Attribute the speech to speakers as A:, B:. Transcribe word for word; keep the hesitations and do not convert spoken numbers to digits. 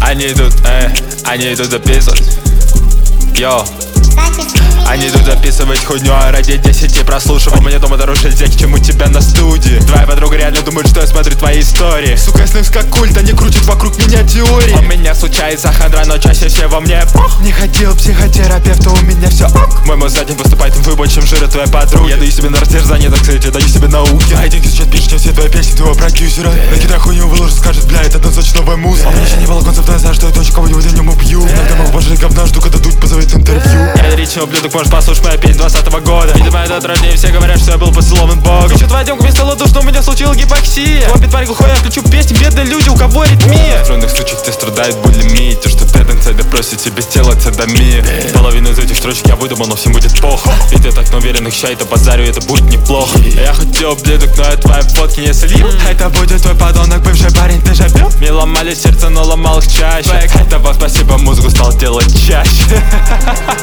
A: Они идут, э, они идут записывать. Йо. Они идут записывать хуйню, а ради десяти прослушивать. У меня дома дороже здесь, чем у тебя на студии. Твоя подруга реально думает, что я смотрю твои истории. Сука, я снюсь как культ, они крутят вокруг меня теории. У меня случается хандра, но чаще всего мне пох. Не хотел психотерапевта, у меня все ок. Мой мозг задний поступает инфы, чем жира твоя подруга. Я даю себе на растерзание, так сказать, я даю себе науки. А один сейчас пишет, чем все твои песни твоего продюсера. На гитарах хуйню выложит, скажет, бля, это танцовочная новая музыка. У меня еще не было концепта, я знаю, что я точно кого-нибудь за нем убью. Иногда могу пожалеть говна, жду, когда дуть позовет интервью. Я лично ублюдок, можешь послушать мою песню двадцатого года. Видимо, это от рождения, все говорят, что я был поцелован Богом. Ищу твоя демка, мне стало душно, у меня случилась гипоксия. Твой битварь глухой, я включу песни, бедные люди, у кого аритмия. В трудных случаях ты страдает булимией. То, что ты инсайда просит тебе сделать садомию. Половину из этих строчек я выдумал, но всем будет плохо. Ведь я так на уверенных ща, это базарю, это будет неплохо. Я хотел ублюдок, но я твои фотки не слил. Это будет твой подонок, бывший парень, ты же пил. Мне ломали сердце, но ломал их чаще. Это вам спасибо, музыку стал делать чаще.